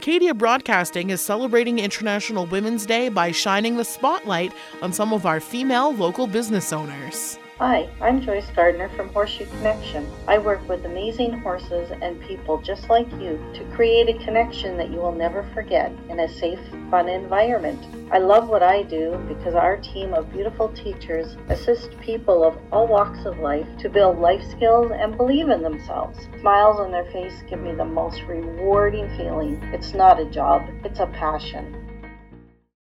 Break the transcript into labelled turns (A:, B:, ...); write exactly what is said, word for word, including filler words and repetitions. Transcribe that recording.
A: Acadia Broadcasting is celebrating International Women's Day by shining the spotlight on some of our female local business owners.
B: Hi, I'm Joyce Gardner from Horseshoe Connection. I work with amazing horses and people just like you to create a connection that you will never forget in a safe, fun environment. I love what I do because our team of beautiful teachers assist people of all walks of life to build life skills and believe in themselves. Smiles on their face give me the most rewarding feeling. It's not a job, it's a passion.